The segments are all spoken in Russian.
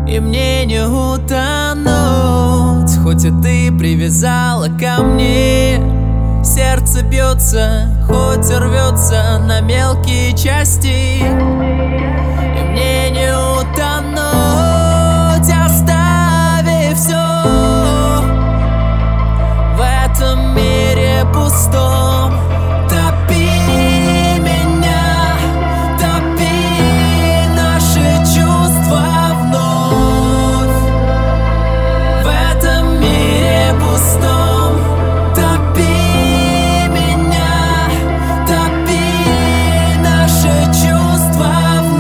И мне не утонуть, хоть и ты привязала ко мне. Сердце бьется, хоть и рвется на мелкие части. И мне не утонуть, оставив все в этом мире пустом. Топи меня, топи наши чувства вновь в этом мире пустом. Топи меня, топи наши чувства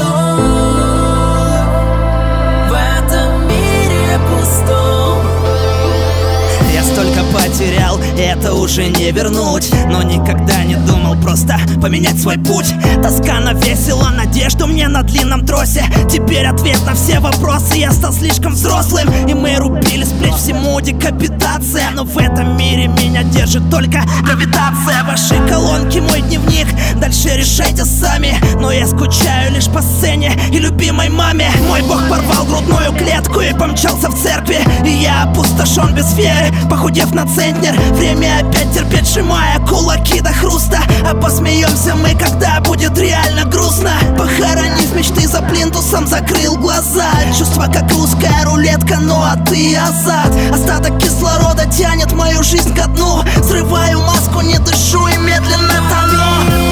вновь в этом мире пустом. Я столько потерял, и это уже не вернуть. Но никогда не думал просто поменять свой путь. Тоска навесила надежду мне на длинном тросе. Теперь ответ на все вопросы. Я стал слишком взрослым, и мы рубили с плеч всему декапитация. Но в этом мире меня держит только гравитация. Ваши колонки, мой дневник, дальше решайте сами. Но я скучаю лишь по сцене и любимой маме. Мой бог порвал грудную клетку и помчался в церкви. И я опустошен без веры, похудев на центнер. Время опять терпеть, сжимая кулаки до хруста. А посмеемся мы, когда будет реально грустно. Похоронив мечты за плинтусом, закрыл глаза. Чувство как русская рулетка, ну а ты азат. Остаток кислорода тянет мою жизнь ко дну. Срываю маску, не дышу и медленно тону.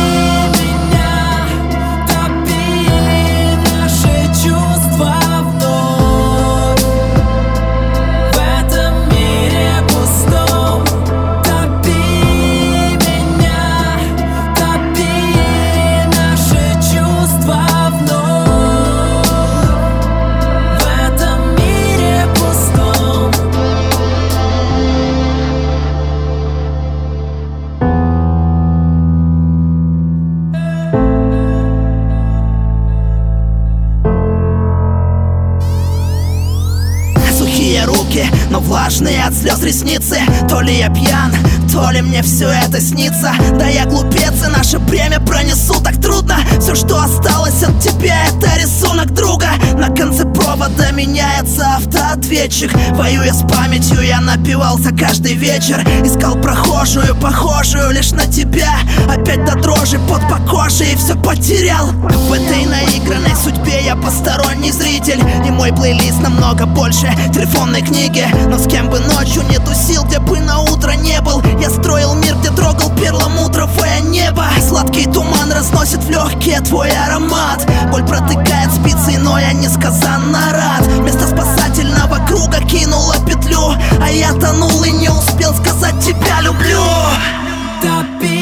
Руки, но влажные от слез ресницы. То ли я пьян, то ли мне все это снится. Да я глупец, и наше бремя пронесу так трудно. Все, что осталось от тебя, это рисунок друга. На конце провода меняется автоответчик. Воюя с памятью, я напивался каждый вечер. Искал прохожую, похожую лишь на тебя. Опять до дрожи под покошей и все потерял. В этой наигранной судьбе я посторонний зритель. И мой плейлист намного больше телефонной книги. Но с кем бы ночью не тусил, где бы на утро не был. Я строил мир, где трогал перламутровое небо. Сладкий туман разносит в легкие твой аромат. Боль протыкает спицей, но я несказанно рад. Вместо спасательного круга кинула петлю, а я тонул и не успел сказать тебя люблю. Топи